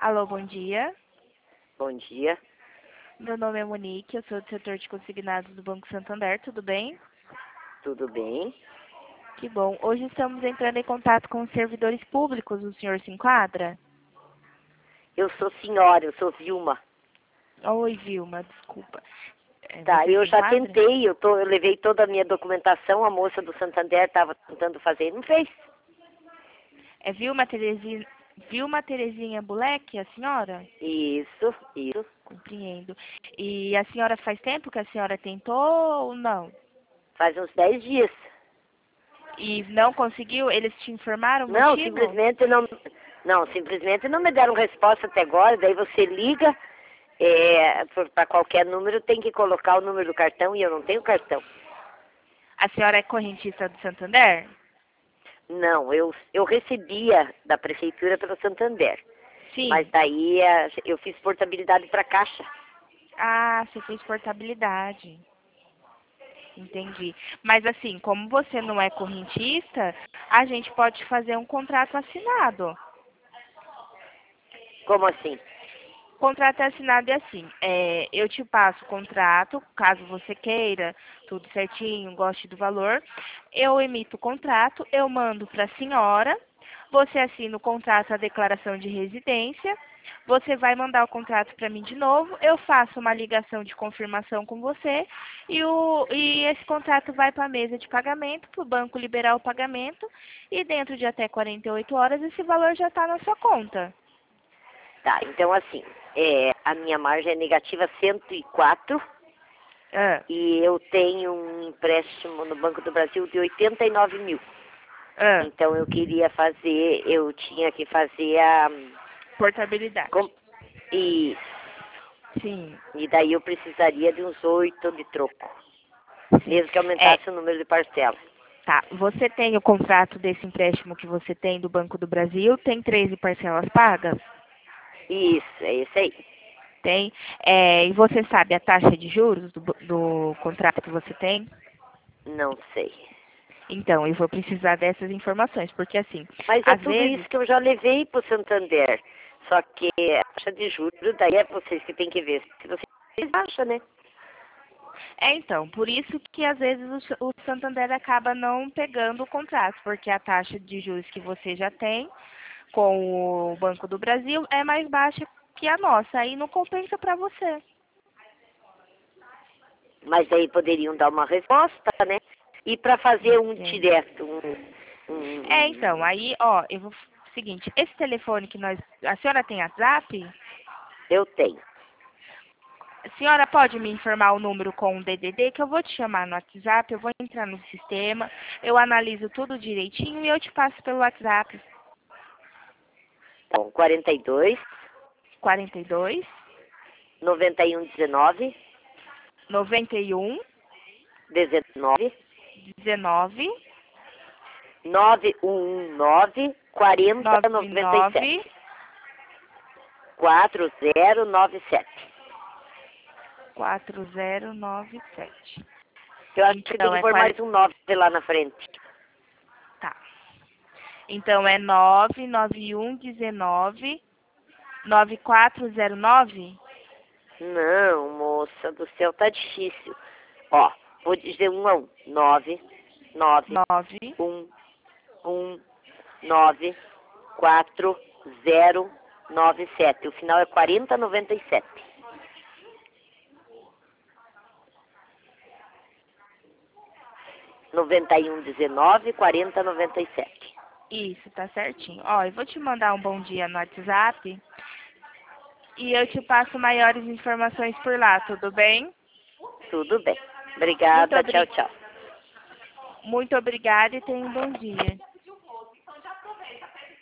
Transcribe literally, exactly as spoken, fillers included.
Alô, bom dia. Bom dia. Meu nome é Monique, eu sou do setor de consignados do Banco Santander, tudo bem? Tudo bem? Que bom. Hoje estamos entrando em contato com os servidores públicos, o senhor se enquadra? Eu sou senhora, eu sou Vilma. Oi, Vilma, desculpa. É, Tá, você eu se já enquadra? tentei, eu, tô, eu levei toda a minha documentação, a moça do Santander estava tentando fazer, não fez. É Vilma Terezinha, Vilma Terezinha Buleque, a senhora? Isso, isso. Compreendo. E a senhora faz tempo que a senhora tentou ou não? Faz uns dez dias. E não conseguiu? Eles te informaram o Não, motivo? simplesmente não. Não, simplesmente não me deram resposta até agora, daí você liga, é, para qualquer número tem que colocar o número do cartão e eu não tenho cartão. A senhora é correntista do Santander? Não, eu, eu recebia da prefeitura pelo Santander. Sim. Mas daí eh, eu fiz portabilidade para caixa. Ah, você fez portabilidade. Entendi. Mas assim, como você não é correntista, a gente pode fazer um contrato assinado. Como assim? Contrato assinado é assim, é, eu te passo o contrato, caso você queira, tudo certinho, goste do valor. Eu emito o contrato, eu mando para a senhora, você assina o contrato, a declaração de residência, você vai mandar o contrato para mim de novo, eu faço uma ligação de confirmação com você e, o, e esse contrato vai para a mesa de pagamento, para o banco liberar o pagamento e dentro de até quarenta e oito horas esse valor já está na sua conta. Tá, então assim, é, a minha margem é negativa cento e quatro Ah, e eu tenho um empréstimo no Banco do Brasil de oitenta e nove mil. ah. Então eu queria fazer, eu tinha que fazer a... Portabilidade. com- e, Sim, e daí eu precisaria de uns oito de troco, sim. mesmo que É, aumentasse o número de parcelas. tá. Você tem o contrato desse empréstimo que você tem do Banco do Brasil? Tem treze parcelas pagas? Isso, é esse aí. Tem. É, e você sabe a taxa de juros do, do contrato que você tem? Não sei. Então, eu vou precisar dessas informações, porque assim, Mas é às tudo vezes. isso que eu já levei para o Santander. Só que a taxa de juros, daí é vocês que tem que ver se vocês acham, né? É, então, por isso que às vezes o, o Santander acaba não pegando o contrato, porque a taxa de juros que você já tem com o Banco do Brasil é mais baixa que a nossa, aí não compensa para você. Mas daí poderiam dar uma resposta, né? E para fazer um Entendo. direto, um, É, então, um- aí, ó, eu vou. Seguinte, esse telefone que nós. A senhora tem WhatsApp? eu tenho. A senhora pode me informar o número com o D D D, que eu vou te chamar no WhatsApp, eu vou entrar no sistema, eu analiso tudo direitinho e eu te passo pelo WhatsApp. Então, quarenta e dois, quarenta e dois, noventa e um, dezenove, noventa e um, dezenove, dezenove, nove um um nove, quarenta, noventa e noventa e nove, sete. quatro zero nove sete. quatro zero nove sete. Eu acho que tem Então que é pôr mais quarenta. um nove lá na frente. Tá. Então é nove nove um dezenove nove quatro zero nove? Não, moça do céu, tá difícil. Ó, vou dizer um a um. Nove, nove, nove um, um, nove, quatro, zero, nove, sete. O final é quarenta, noventa e sete. Noventa e um, dezenove, quarenta, noventa e sete. Isso, tá certinho. Ó, eu vou te mandar um bom dia no WhatsApp e eu te passo maiores informações por lá, tudo bem? Tudo bem. Muito, Obrigada, tchau, obri tchau. Muito obrigada e tenha um bom dia.